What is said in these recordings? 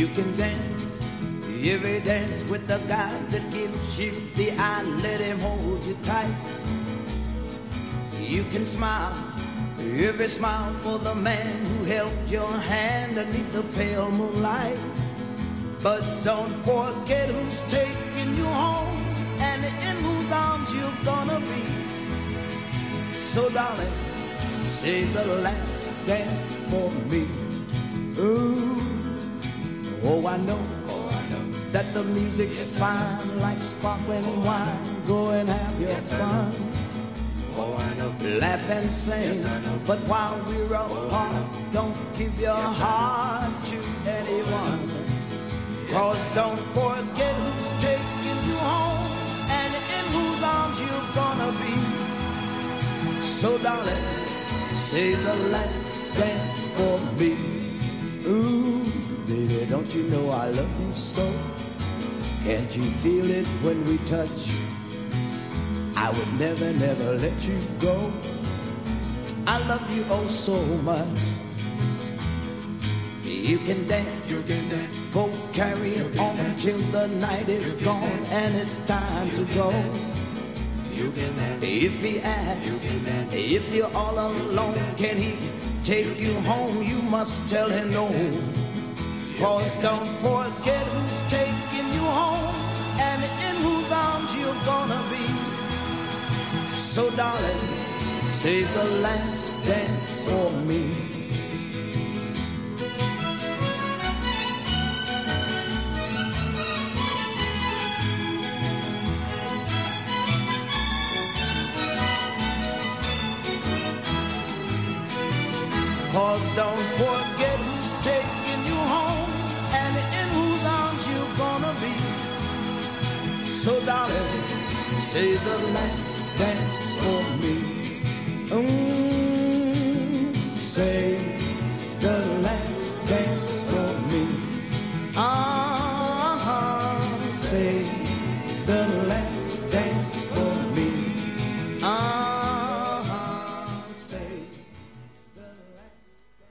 can dance, every dance with the guy that gives you the eye, let him hold you tight. You can smile, every smile for the man who held your hand beneath the pale moonlight. But don't forget who's taking you home and in whose arms you're gonna be. So darling, say the last dance for me. Ooh, oh I know that the music's fine like sparkling wine. Go and have your fun. Oh, I know. Laugh and sing, yes, I know. But while we're apart, don't give your heart to anyone. Cause don't forget who's taking you home and in whose arms you're gonna be. So darling, say the last dance for me. Ooh, baby, don't you know I love you so? Can't you feel it when we touch? I would never, never let you go. I love you oh so much. You can dance, go carry on till the night is gone and it's time to go. If he asks, if you're all alone, can he take you home? You must tell him no. Cause don't forget who's taking you home and in whose arms you're gonna be. So darling, say the last dance for me. Cause don't forget who's taking you home and in whose arms you're gonna be. So darling, say the last dance for me. Say the last dance for me. Say the last dance for me. Say the last.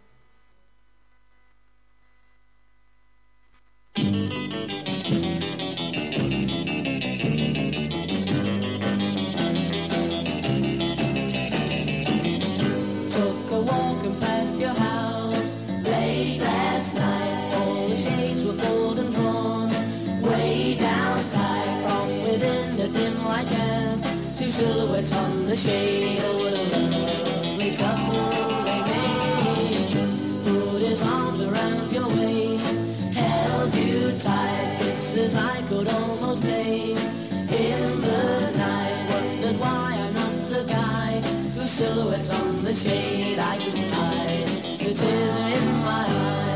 Took a walking past your house late last night. All the shades were pulled and drawn way down tight. From within the dim light cast two silhouettes on the shade. Oh, what a lovely couple they made. Put his arms around your waist, held you tight. Kisses I could almost taste in the night. Wondered why I'm not the guy whose silhouettes on the shade I can hide. The tears are in my eyes.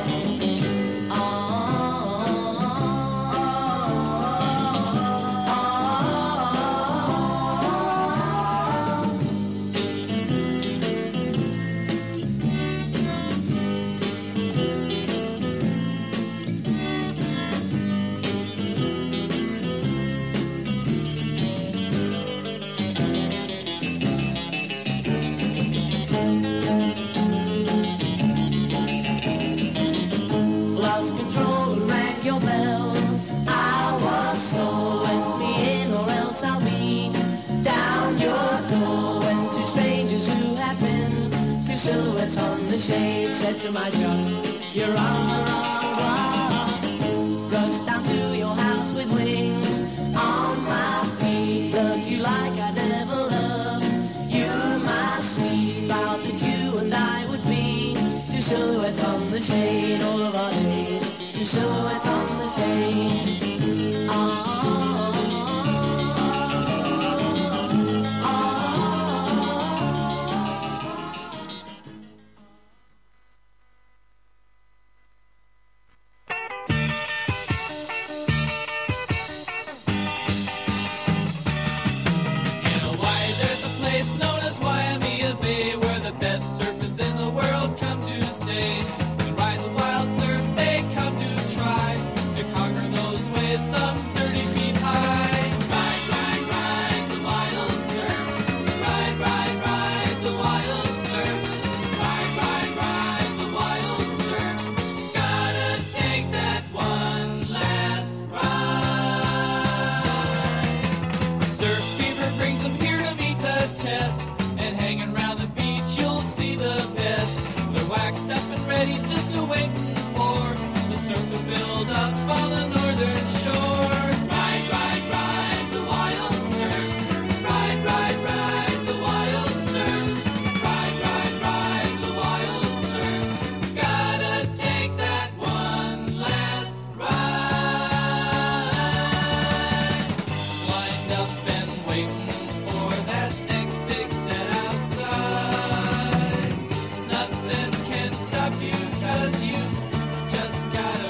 Lost control and rang your bell. I was so let me in or else I'll beat down your door. When two strangers who had been two silhouettes on the shade said to my shop, you're on the wrong block. Rushed down to your house with wings on my feet. Loved you like I never loved you, my sweet. Vowed that you and I would be two silhouettes on the shade all of our days. Two silhouettes on the shade. In Hawaii, there's a place known as Waimea Bay where the best surfers in the world come to stay. And ride the wild surf, they come to try to conquer those waves. waxed up and ready, just a-waiting for the surf to build up on the northern shore. Ride, ride, ride the wild surf. Ride, ride, ride the wild surf. Ride, ride, ride the wild surf. Gotta take that one last ride. Lined up and waiting for that next big set outside. Nothing can stop you 'cause you've just gotta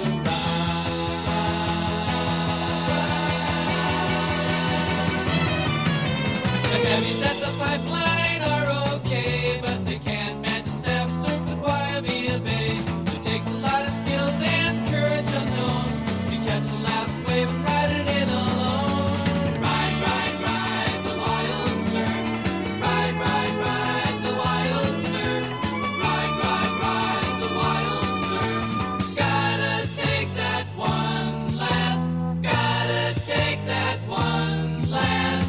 ride. The heavies at the pipeline are okay, but they can't match the sap surf at Waimea Bay. It takes a lot of skills and courage unknown to catch the last wave and ride it in alone. Ride, ride, ride the wild surf. Ride, ride, ride the wild surf. Ride, ride, ride the wild surf. Gotta take that one last, gotta take that one last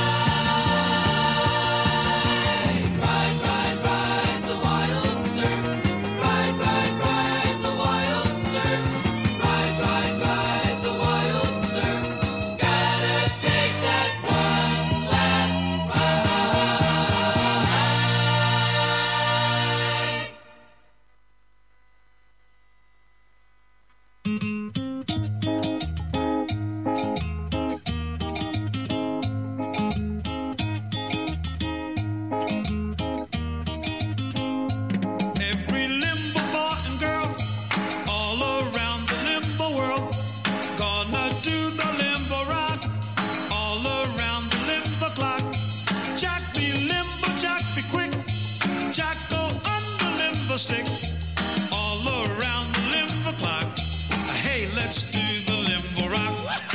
ride. Ride, ride, ride the wild surf. Ride, ride, ride the wild surf. Ride, ride, ride the wild surf. Gotta take that one last ride. Every limbo boy and girl all around the limbo world gonna do the limbo rock all around the limbo clock. Jack be limbo, Jack be quick, Jack go on the limbo stick all around the limbo clock. Hey, let's do the limbo rock.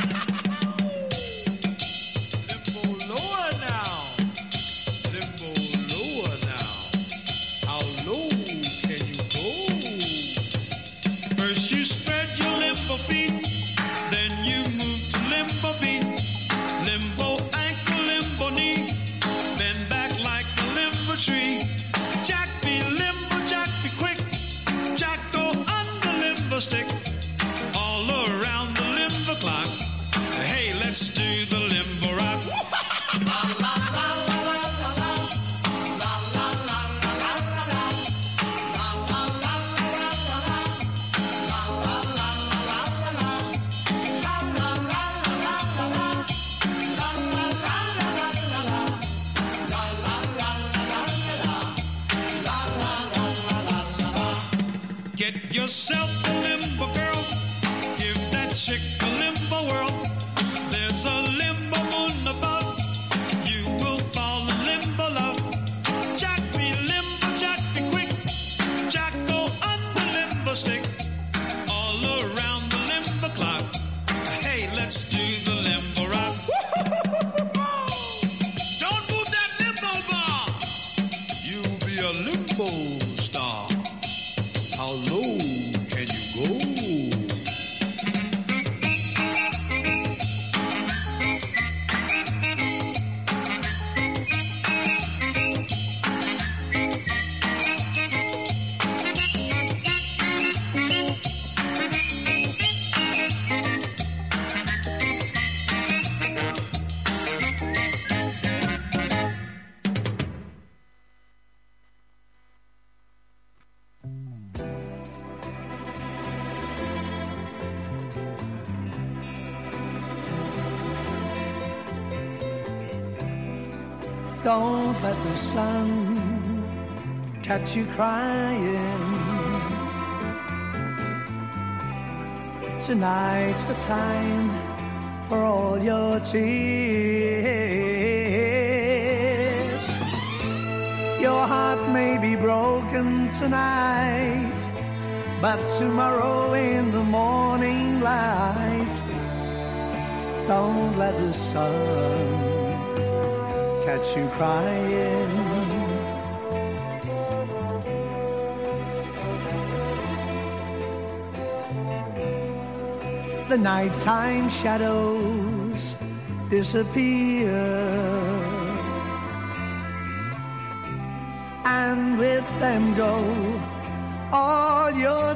Limbo lower now, limbo lower now. How low can you go? First you spread your limbo feet, then you move to limbo beat. Limbo ankle, limbo knee, bend back like a limbo tree. Jack be limbo, Jack be quick, Jack go on the limbo stick all around the limbo clock. Hey, let's do the limbo rock. Get yourself a limbo girl, give that chick a limbo world. There's a limbo moon above, you will fall in limbo love. Jack be limbo, Jack be quick, Jack go on the limbo stick all around the limbo clock. Hey, let's do the limbo rock. Don't move that limbo bar, you'll be a limbo star. How low can you go? Don't let the sun catch you crying. Tonight's the time for all your tears. Your heart may be broken tonight, but tomorrow in the morning light, don't let the sun catch you crying. The nighttime shadows disappear, and with them go your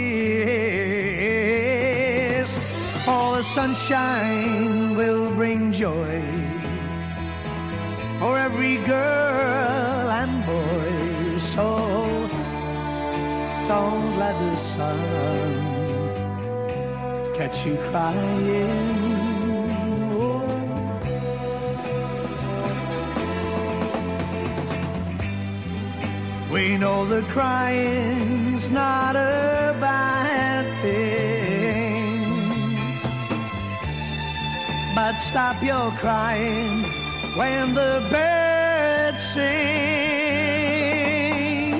tears, for the sunshine will bring joy for every girl and boy. So don't let the sun catch you crying. We know that crying's not a bad thing, but stop your crying when the birds sing.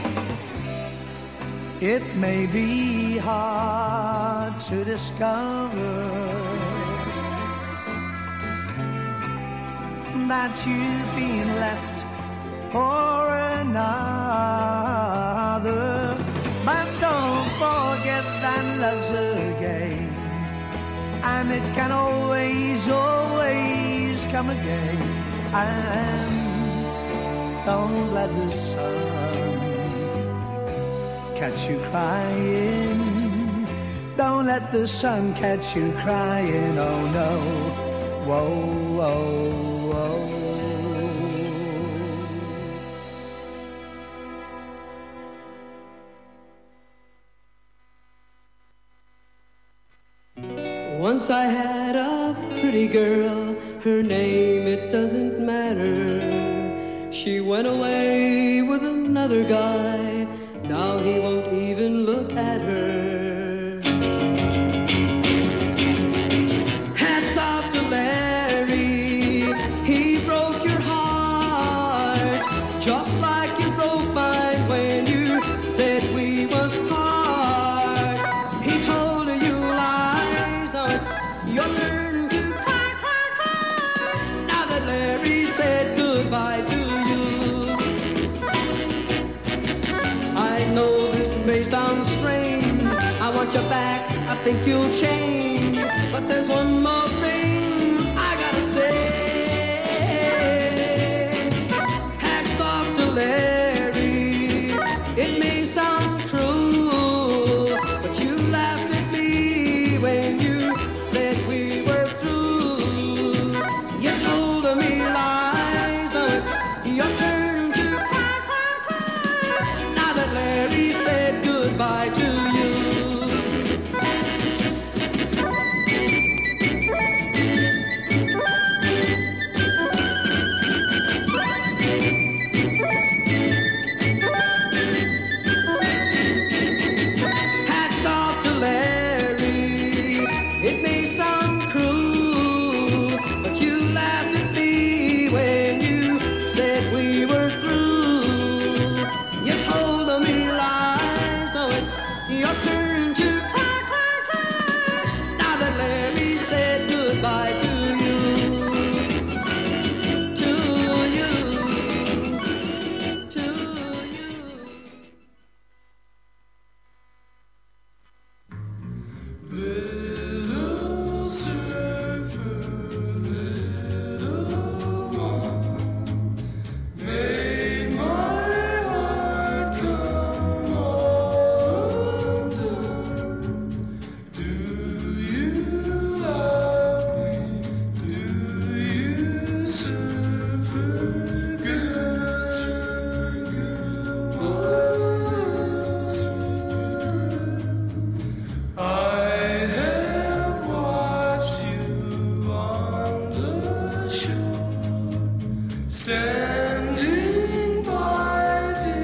It may be hard to discover that you've been left for another, but don't forget that love's a game, and it can always, always come again. And don't let the sun catch you crying. Don't let the sun catch you crying. Oh no, whoa, whoa, whoa. Once I had a pretty girl, her name it doesn't matter. She went away with another guy, now he won't even look at her. Hats off to Larry, he broke your heart, just like you broke mine when you said we was part. He told you lies, now it's your turn to cry, cry, cry. Now that Larry said goodbye to you, I know this may sound strange, I want you back, I think you'll change, but there's one more thing I gotta say. Hats off to Larry, it may sound cruel, but you laughed at me when you said we were through. You told me lies, now it's your turn to cry, cry, cry. Now that Larry said goodbye to you. Hats off to Larry, it may sound cruel, but you laughed at me when you said we were through. You told me lies, now it's your turn to cry, cry, cry. Now that Larry said goodbye to you, to you, to you. Little surfer, little one, made my heart come undone. Do you love me? Do you, surfer girl, surfer girl, oh, surfer girl? I have watched you on the shore, standing by the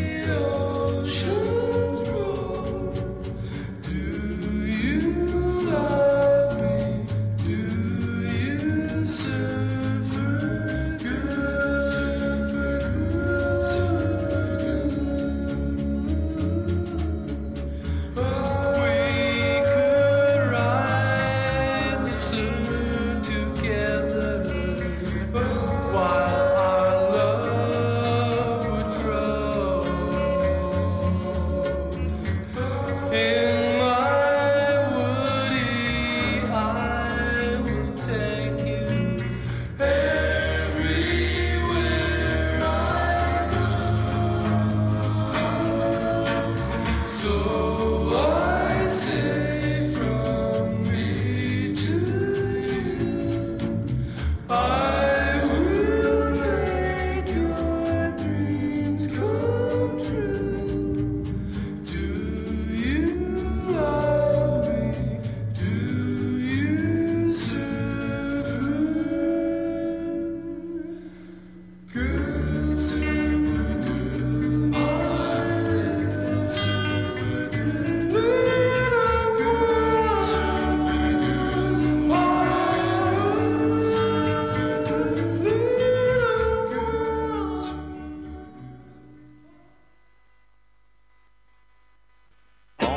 ocean's roar. Do you love me? Do you, surfer girl, surfer girl, surfer girl? We could ride the surf together while our love would grow. In my woody, I will take you everywhere I go. So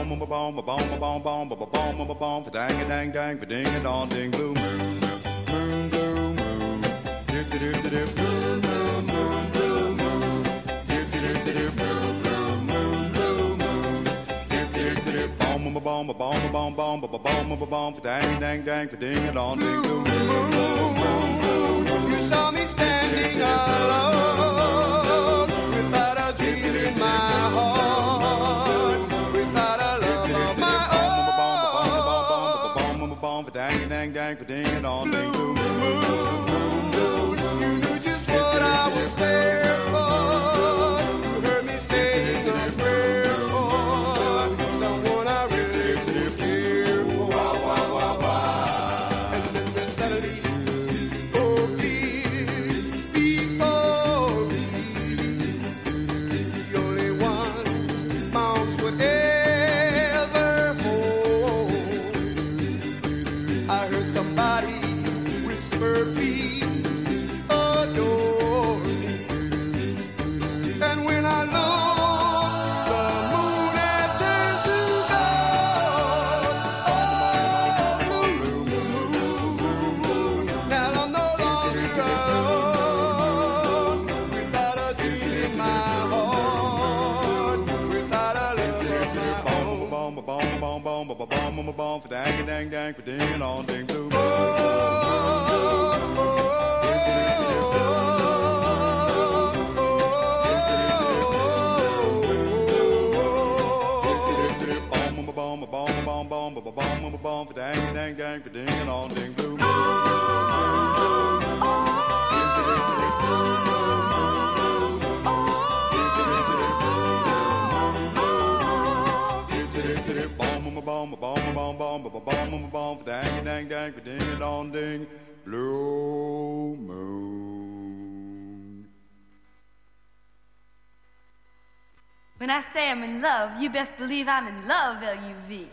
dang dang dang, for ding a dong ding, blue moon, moon, blue moon, dip dip dip, blue moon, moon, blue moon, dip dip dip, blue moon, blue moon, dip dip dip, bomb, bomb, bomb, bomb, bomb, bomb, bomb, bomb, for dang dang dang, for ding a dong ding, blue moon. You saw me standing alone, without a dream in my heart, without a love of my own. Dang dang dang, for ding a dong ding, blue moon. You knew just what I was there for. You heard me saying a prayer for someone I really care for. And then the suddenly, oh please, before me, the only one mounts whatever hold. I heard somebody whisper, please adore me. And when I look, the moon had turned to gold. Oh, blue moon. Now I'm no longer alone, without a dream in my heart, without a love of my own. bomb, for dang dang dang, for ding a dong ding, blue moon. Bomb, for dang dang dang, for ding a dong ding, blue moon. Bomb, for dang dang dang, for ding a dong ding, blue moon. When I say I'm in love, you best believe I'm in love, L-U-V.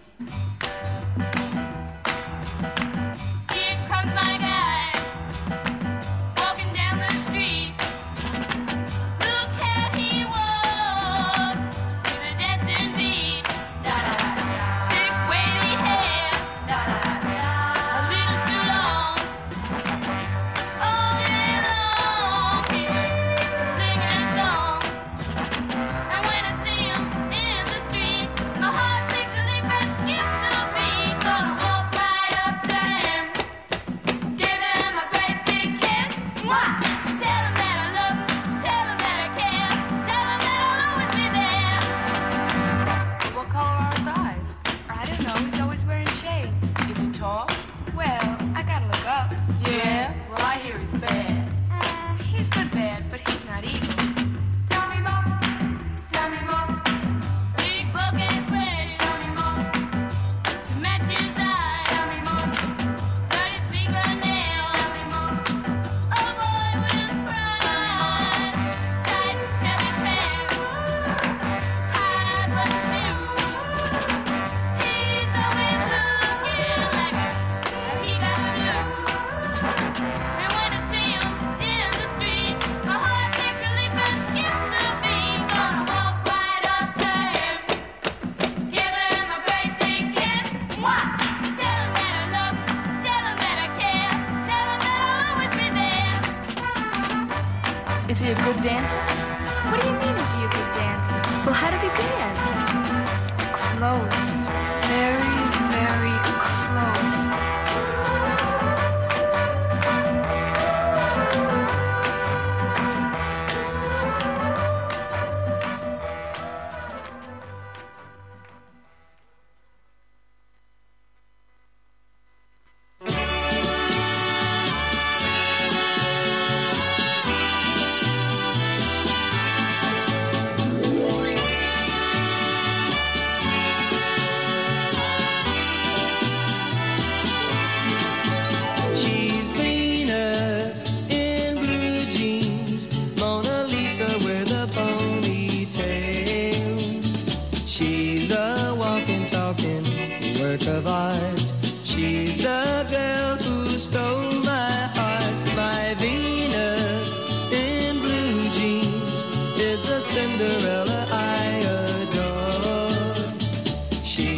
Here comes my guy, walking down the street. Look how he walks, with a dancing beat. Da-da-da-da. Big wavy hair, da-da-da-da. A little too long. All day long, he's singing a song. And when I see him in the street, my heart takes a leap and skips a beat. Gonna walk right up to him, give him a great big kiss. Mwah! Tell him that I love him, tell him that I care, tell him that I'll always be there. What color are his eyes? I don't know. He's always wearing shades. Is he tall? Well, I gotta look up. Yeah, well I hear he's bad. He's good bad, but he's not evil. Tell me more, tell me more. Big book and face, tell me more. To match his eyes, tell me more. Dirty fingernails, tell me more. A boy with his pride, tight heavy pants, high button shoes. He's always looking like he got the blues. And when I see him in the street, my heart takes a leap and skips a beat. Gonna walk right up to him, give him a great big kiss. Mwah! Tell him that I love him, tell him that I care, tell him that I'll always be there. Is he a good dancer? What do you mean, is he a good dancer? Well, how does he dance? Close. Very, very close. She's Venus in blue jeans, Mona Lisa with a ponytail. She's a walking, talking work of art. She's the girl who stole my heart. My Venus in blue jeans is the Cinderella I adore. She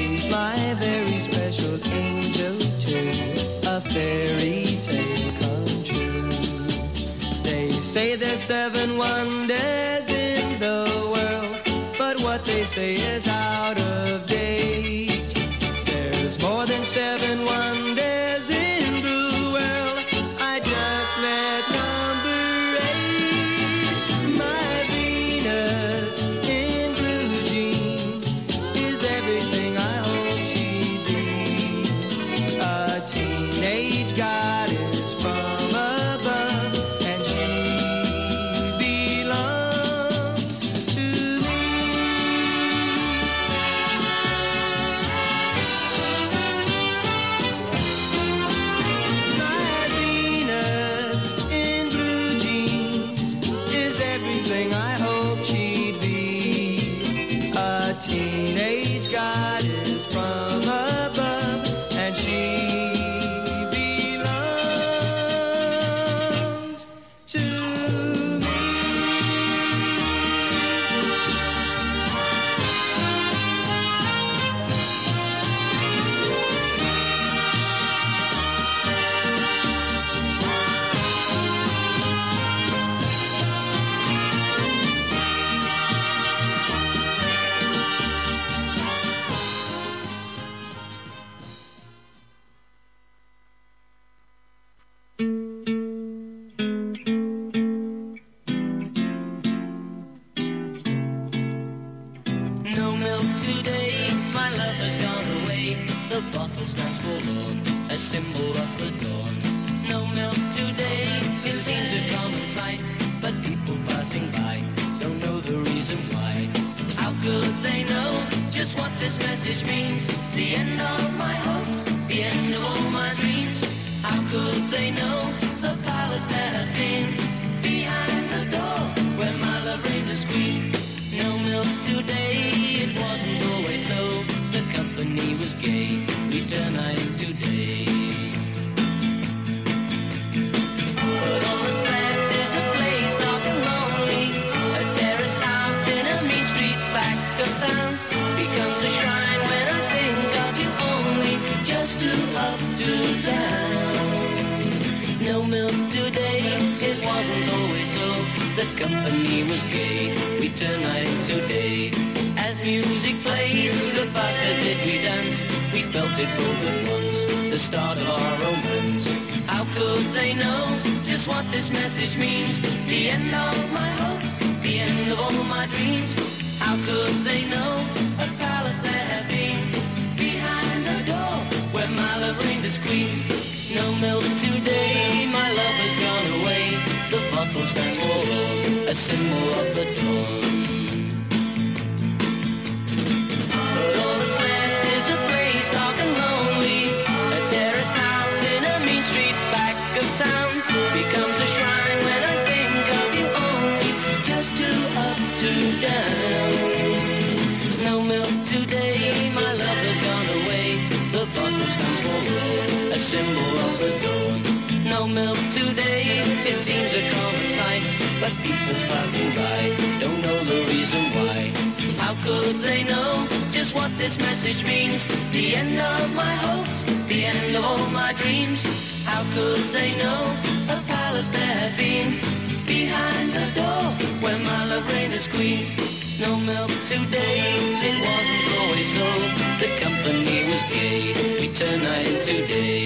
7 wonders in the world, but what they say is out of date. There's more than 7 wonders in the world. I just met number 8. My Venus in blue jeans is everything I hoped she'd be. A teenage goddess from above, and she belongs to me. My Venus in blue jeans is everything I hoped she'd be. A teenage goddess from above, and she belongs to me. No milk today, my love has gone away. The bottle stands forlorn, a symbol of the dawn. No milk today, it seems a common sight, but people passing by don't know the reason why. How could they know just what this message means? The end of my hopes, the end of all my dreams. How could they know the palace that had been behind the door where my love reigned as queen? No milk today, it wasn't always so. The company was gay, we turned night into day. But all that's left is a place dark and lonely. A terraced house in a mean street back of town becomes a shrine when I think of you only. Just two up, two down. No milk today, it wasn't always so. The company was gay, we turned night into day. As music played, the faster did we dance. We felt it both at once, the start of our romance. How could they know just what this message means? The end of my hopes, the end of all my dreams. How could they know a palace there had been behind the door where my love reigned as queen? No milk today, my love has gone away. The bottle stands for a symbol of the dawn. But all that's left is a place dark and lonely. A terraced house in a mean street back of town becomes a shrine when I think of you only. Just two up, two down. No milk today, my love has gone away. The bottle stands for a symbol of the dawn. No milk today, it seems a common sight, but people passing by don't know the reason why. How could they know just what this message means? The end of my hopes, the end of all my dreams. How could they know a palace there had been behind the door where my love reigned as queen? No milk today, it wasn't always so. The company was gay, we turned night into day.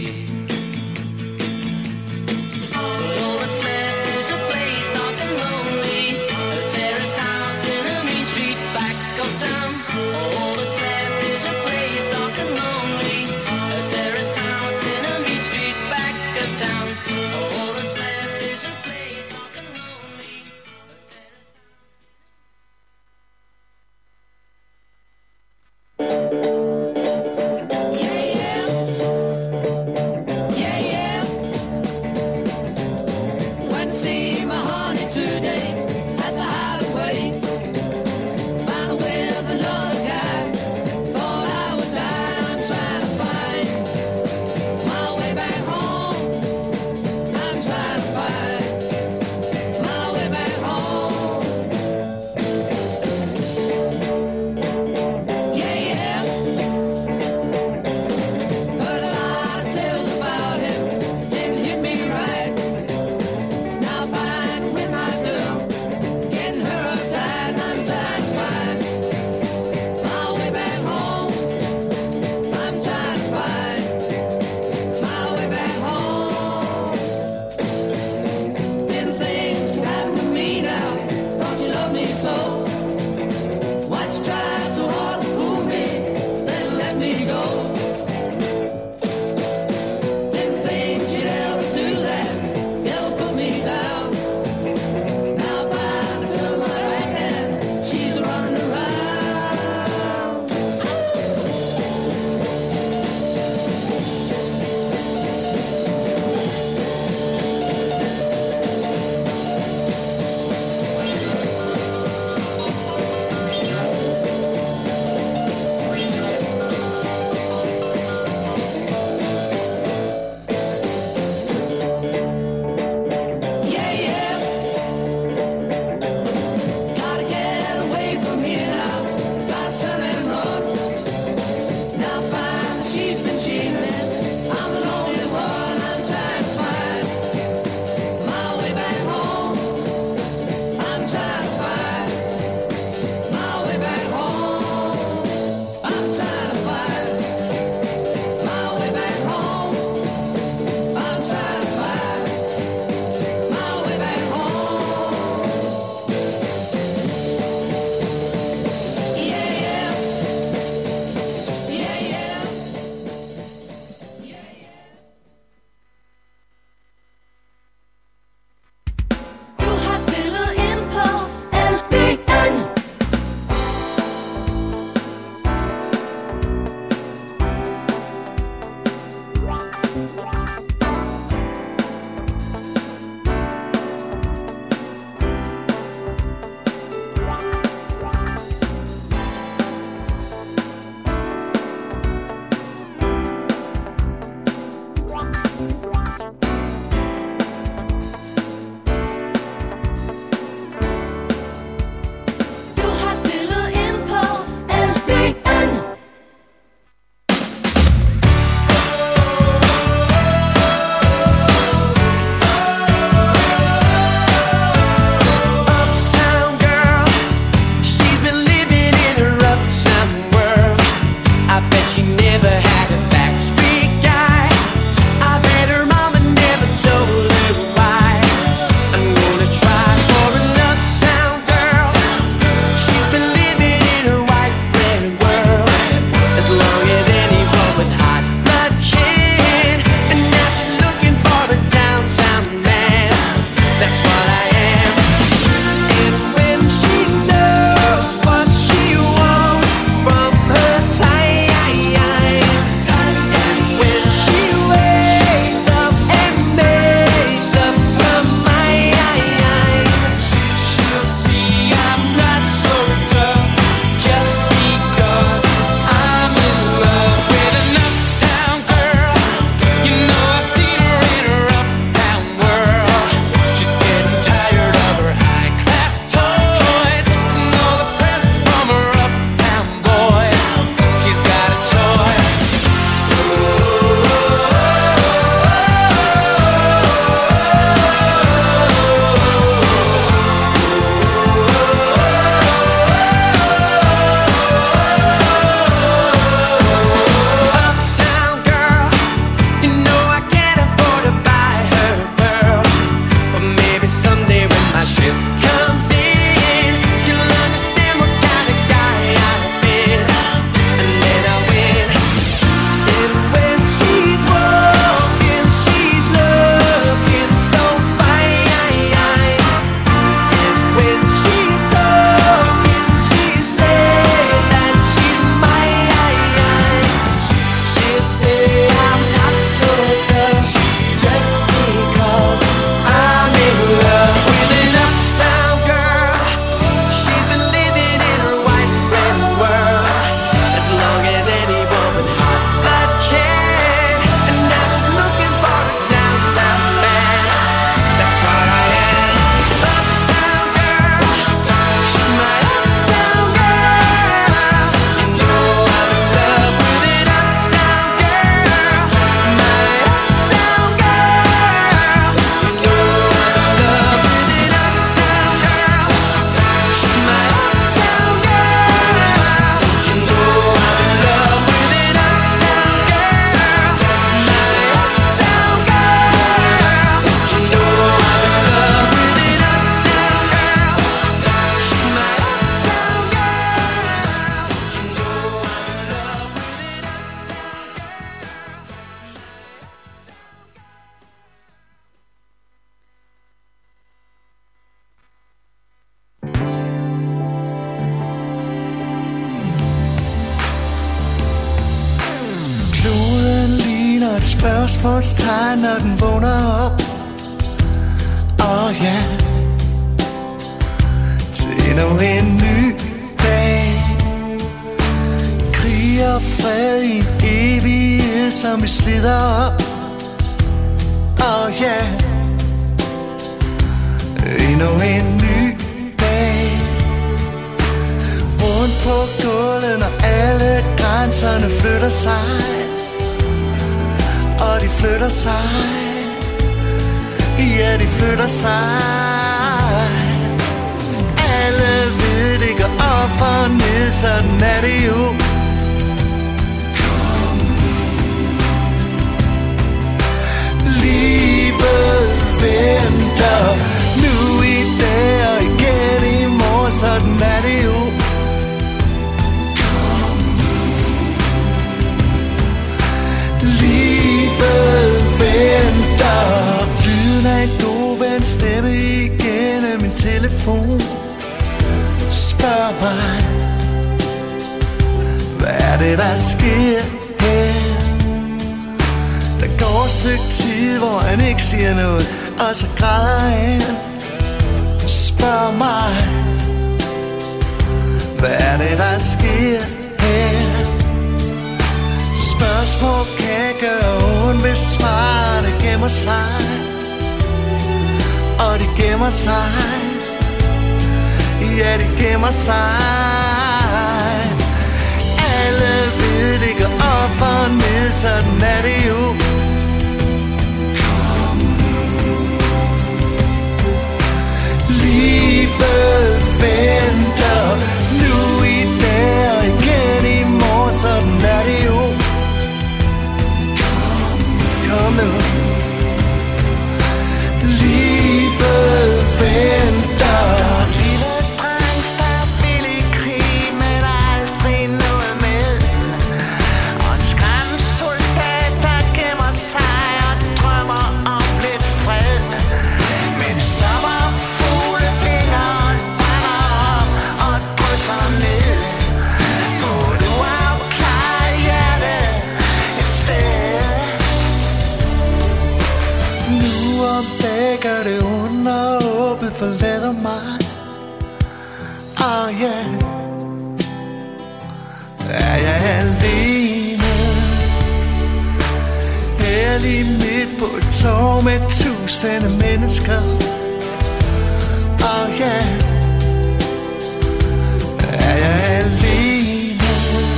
But all that's left is a place dark and lonely. A terraced house in a mean street back of town. All that's left is a place dark and lonely. A terraced house in a mean street back of town. All that's left is a place dark and lonely. A terraced Yeah, yeah. She never had a backstreet guy. I bet her mama never told her why. I'm gonna try for an uptown girl. She's been living in her white bread world as long as anyone with hot blood can. And now she's looking for a downtown man. That's what I am. And when she knows what she wants from her time, and when she wakes up and makes up her mind, she'll see I'm not so tough just because I'm in love with an uptown girl. You know I've seen her in her uptown world. She's getting tired of her high-class toys and all the presents from her uptown boys. She's got a choice. Uptown girl, you know I can't afford to buy her pearls, but maybe someday when my ship comes in, you'll understand what kind of guy I've been, and then I'll win. And when she's walking, she's looking so fine, and when she's talking, she says that she's mine. She'll say I'm not so tough just because I'm in love with an uptown girl. She's been living in her white bread world as long as anyone with hot blood can. And now she's looking for a downtown man. That's what I am. Uptown girl, she's my uptown girl. You know I'm in love with an uptown girl. My uptown girl. You know I'm in love with an uptown girl. She's my uptown girl. You know I'm in love with an uptown girl. She's my uptown girl. You know I'm in love with an uptown girl. She's my uptown girl. You know I'm in love with an Kloden ligner et spørgsmålstegn, når den vågner op. Ja, til endnu en ny dag. Krig og fred i en evighed, som vi slider op. Ja, endnu en ny dag. Rundt på gulvet, når alle grænserne flytter sig. Og de flytter sig. Ja, de flytter sig. Alle ved, det går op og ned, sådan er det jo. Livet venter nu i dag og igen i morgen, sådan er det jo. Livet venter. Lyden af en god ven stemme igennem min telefon. Spørg mig, hvad er det der sker her? Der går et stykke tid, hvor han ikke siger noget, og så græder han. Spørg mig, hvad er det der sker her? Spørgsmål kan gøre ondt, hvis svarene gemmer sig. Og de gemmer sig. Ja, de gemmer sig. Alle ved, det går op og ned, sådan er det jo. Livet venter nu i dag og igen i morgen, sådan er det jo. lige midt på et tog med tusinde mennesker. Og ja, er jeg alene.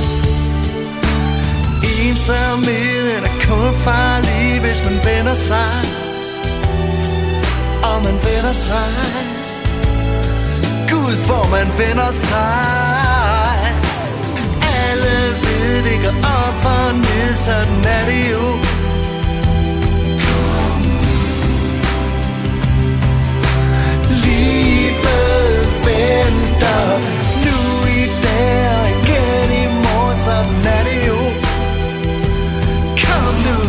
Ensomheden er kun farlig, hvis man vender sig. Og man vender sig. Gud, hvor man vender sig. Alle ved det går op og ned, sådan er det jo. Livet venter nu i dag og igen i morgen, sådan er det jo. Kom nu.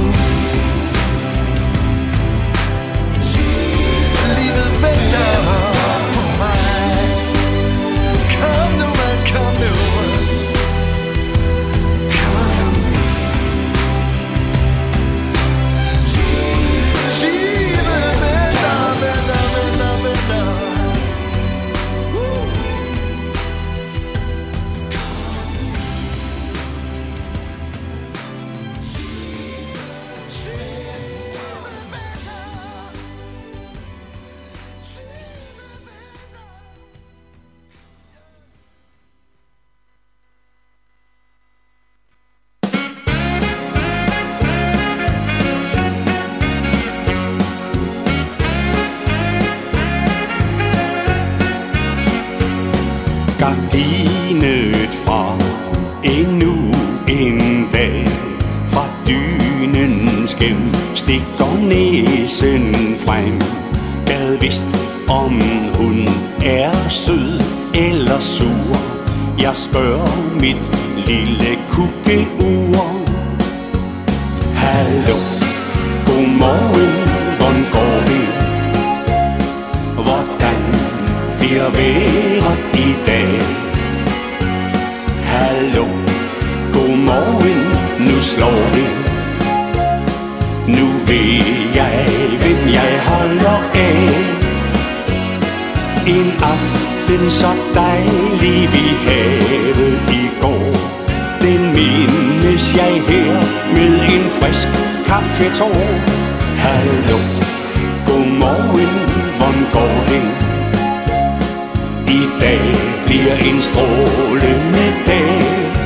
Livet venter på mig. Kom nu, man, kom nu. Kom nu. Livet venter, venter, venter, venter. Gardinet fra endnu en dag. Fra dynens gem stikker næsen frem. Gad vidst om hun er sød eller sur. Jeg spørger mit lille kukkeur. Hallo, godmorgen, hvordan går det? Hvordan bliver vejret i dag? Hallo, godmorgen, nu slår det. Nu ved jeg, hvem jeg holder af. En aften så dejlig vi havde i går. Den mindes jeg her med en frisk kaffetår. Hallo, godmorgen, hvordan går det? I dag bliver en strålende dag.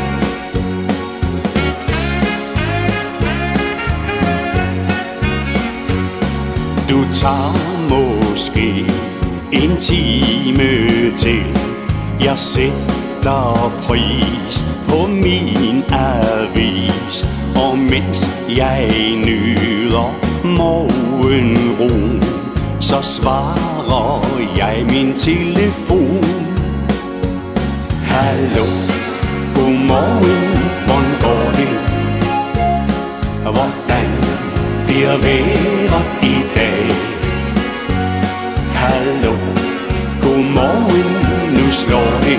Du tager måske en time til. Jeg sætter pris på min avis. Og mens jeg nyder morgenro, så svarer jeg min telefon. Hallo, godmorgen, hvordan går det? Hvordan bliver vejret i dag? Hallo, godmorgen, nu slår det.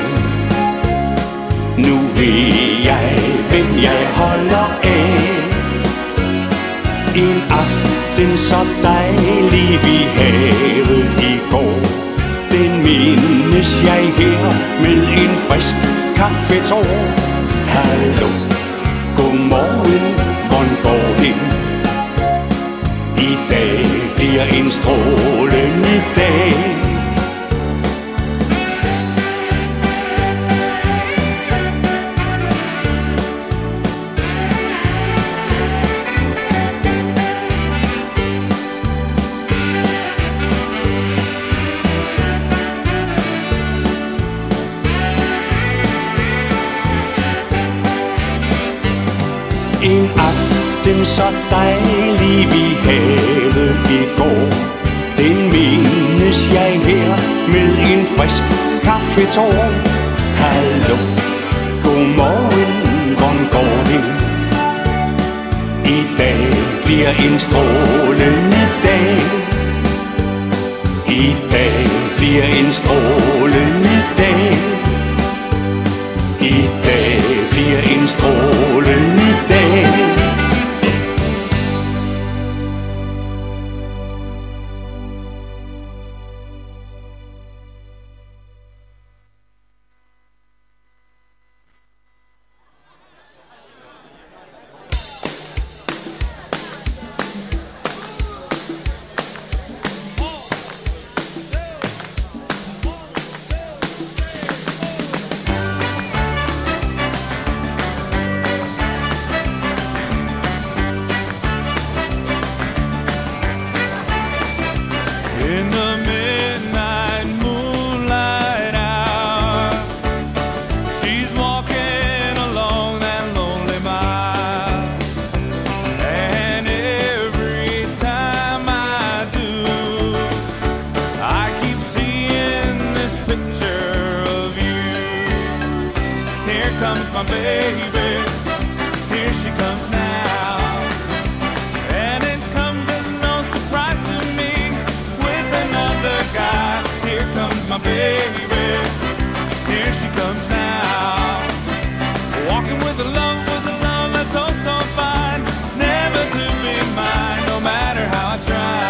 Nu ved jeg, hvem jeg holder af. En aften så dejlig vi havde i går. Den mindes jeg her med en frisk kaffetår. Hallo, godmorgen, hvordan går det? I dag bliver en strålende dag. En aften så dejlig vi havde i går. Den mindes jeg her med en frisk kaffetår. Hallo, godmorgen, hvordan går det? I dag bliver en strålende dag. I dag bliver en strålende dag. I dag bliver en strålende dag. my baby. Here she comes now. And it comes as no surprise to me with another guy. Here comes my baby. Here she comes now. Walking with a love that's oh so fine. Never to be mine, no matter how I try.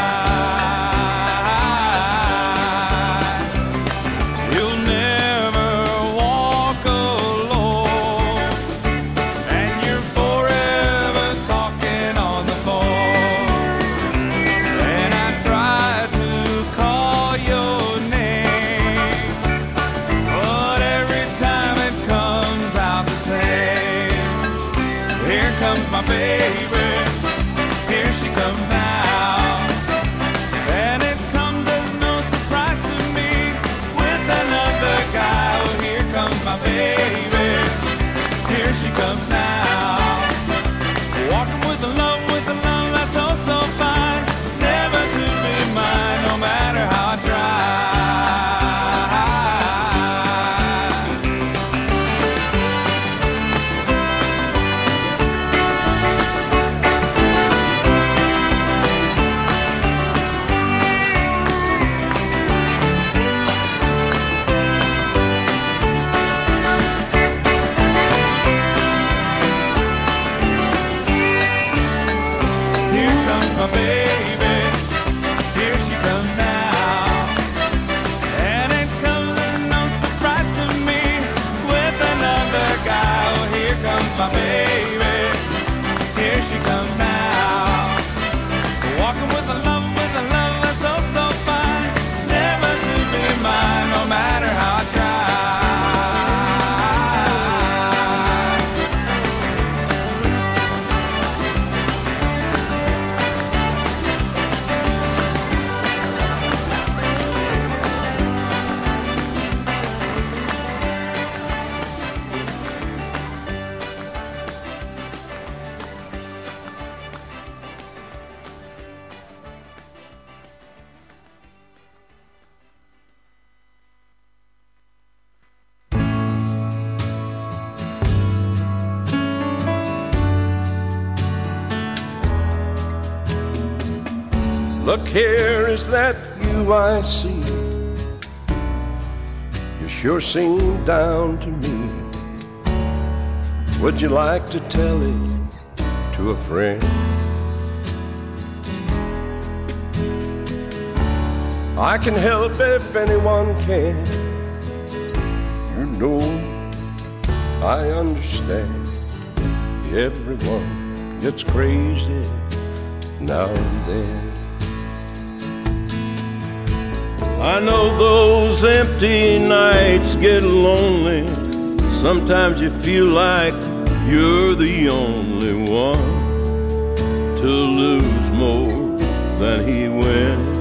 You'll never walk alone, and you're forever talking on the phone. And I try to call your name, but every time it comes out the same. Here comes my baby, here she comes now. And it comes as no surprise to me with another guy. Oh, here comes my baby, here she comes now. Walking with a love that's oh so fine. Never to be mine, no matter how I try. Here comes my baby, here she comes now. And it comes as no surprise to me with another guy. Oh, here comes my baby, here she comes now. Walking with a love that's oh so fine. Never to be mine, no matter how I try. Look here, is that you I see? You sure seem down to me. Would you like to tell it to a friend? I can help if anyone can. You know I understand. Everyone gets crazy now and then. I know those empty nights get lonely. Sometimes you feel like you're the only one to lose more than he wins.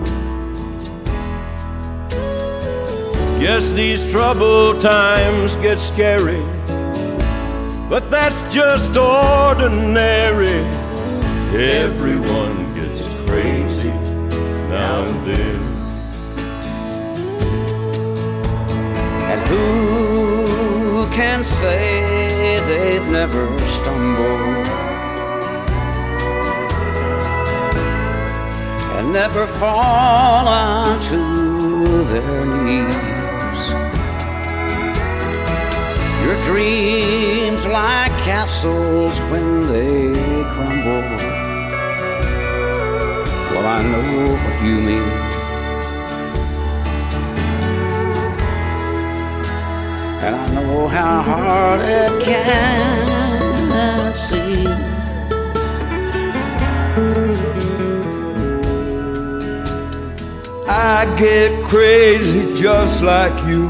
Yes, these troubled times get scary, but that's just ordinary. Everyone gets crazy now and then. And who can say they've never stumbled and never fall onto their knees? Your dreams like castles when they crumble. Well, I know what you mean. And I know how hard it can seem. I get crazy just like you,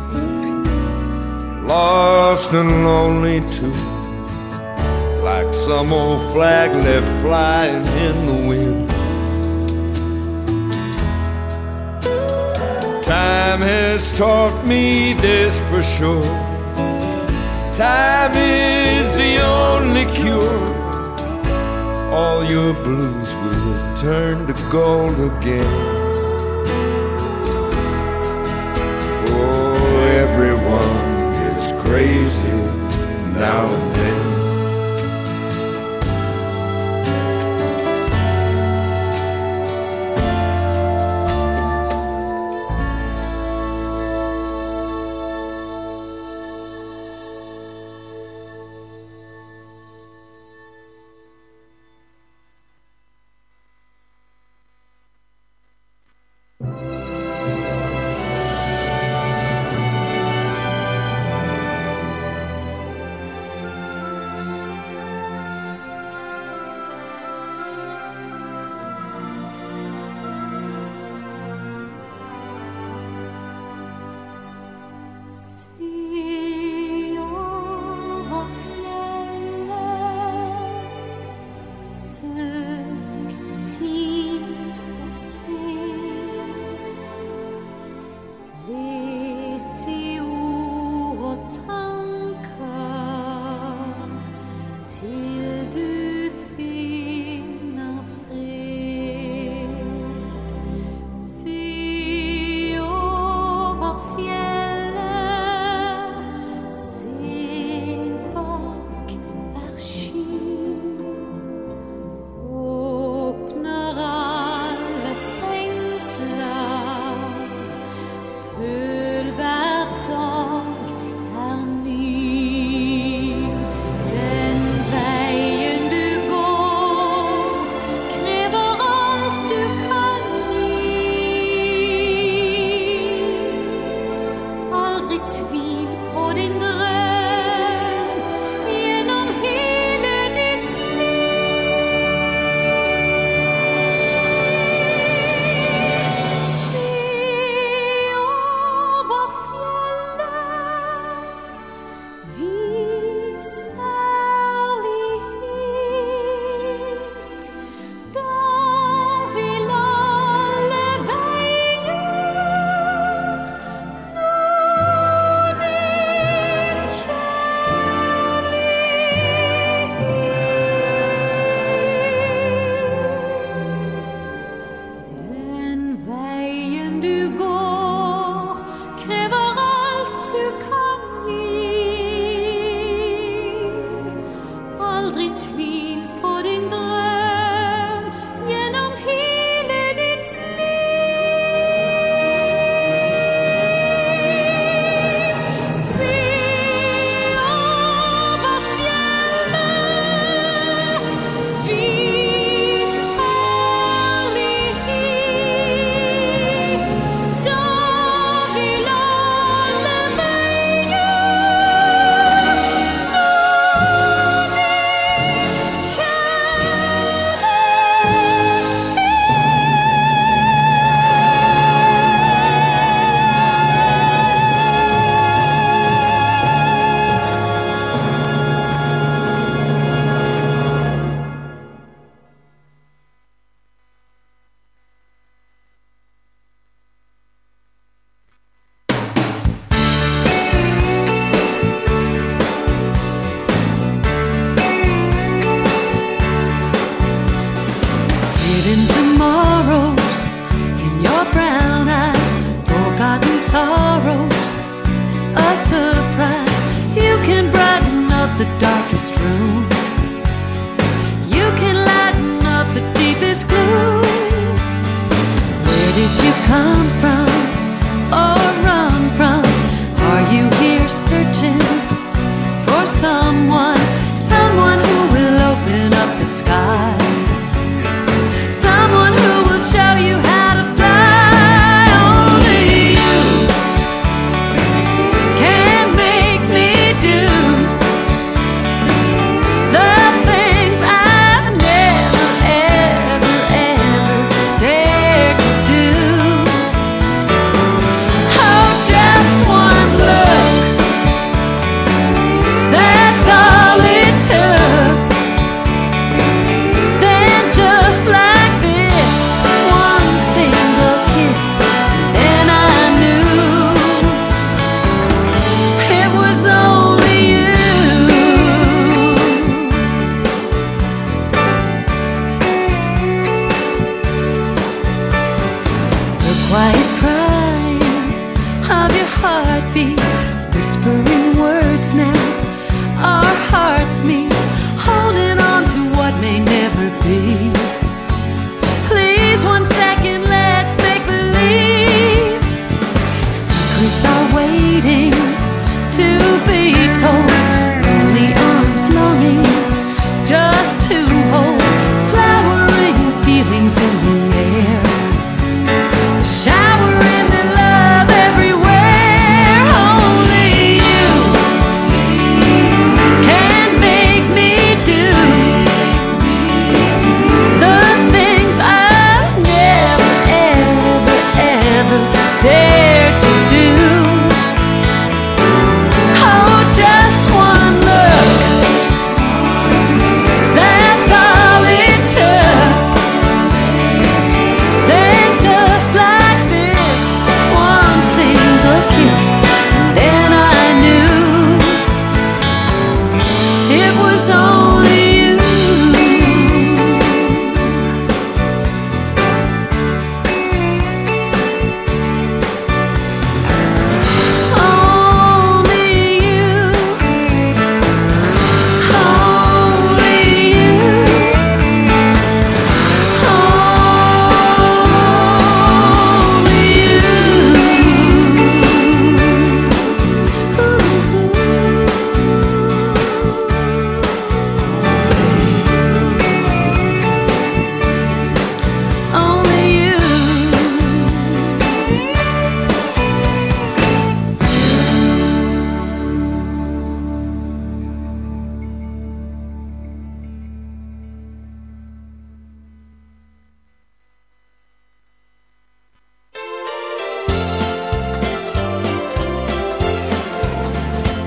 lost and lonely too, like some old flag left flying in the wind. Time has taught me this for sure. Time is the only cure. All your blues will turn to gold again. Oh, everyone gets crazy now and then.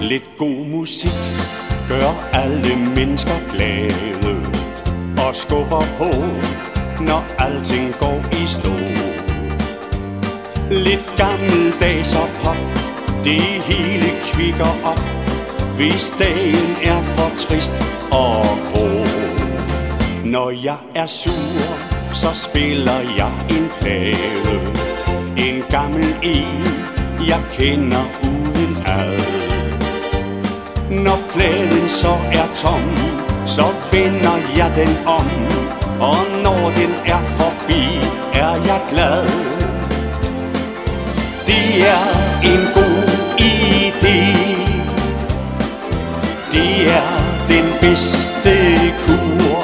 Lidt god musik gør alle mennesker glade og skubber på, når alting går i stå. Lidt gammeldags og pop, det hele kvikker op, hvis dagen er for trist og grå. Når jeg er sur, så spiller jeg en plade, en gammel en, jeg kender udenad. Når pladen så er tom, så vender jeg den om, og når den er forbi, er jeg glad. Det er en god idé, det er den bedste kur.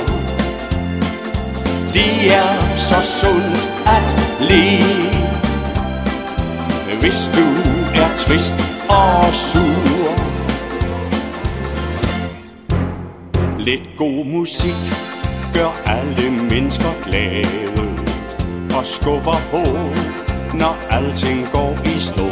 Det er så sundt at leve, hvis du er trist og sur. Lidt god musik gør alle mennesker glade og skubber på, når alting går i stå.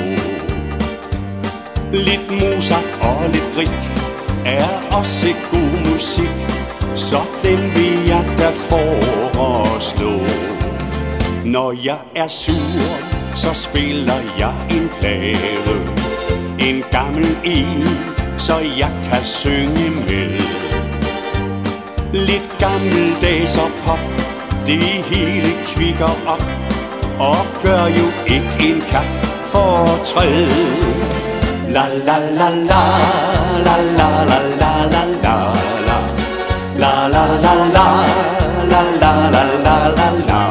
Lidt Mozart og lidt Grieg er også god musik, så den vil jeg da foreslå. Når jeg er sur, så spiller jeg en plade, en gammel en, så jeg kan synge med. Lidt gammeldags og pop, det hele kvikker op, og gør jo ikke en kat fortræd. La la la la, la la la la la la, la la la la, la la la la la la.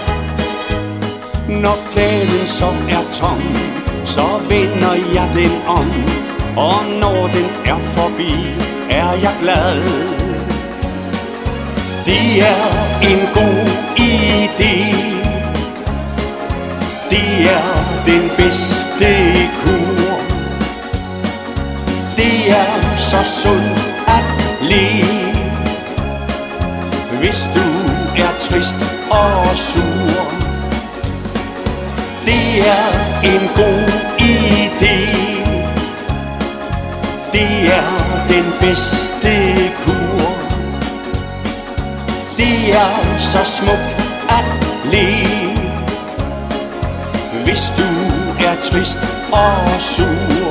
Når pladen så er tom, så vender jeg den om, og når den er forbi, er jeg glad. Det er en god idé, det er den bedste kur. Det er så sundt at leve, hvis du er trist og sur. Det er en god idé, det er den bedste kur. Det er så smukt at leve, hvis du er trist og sur.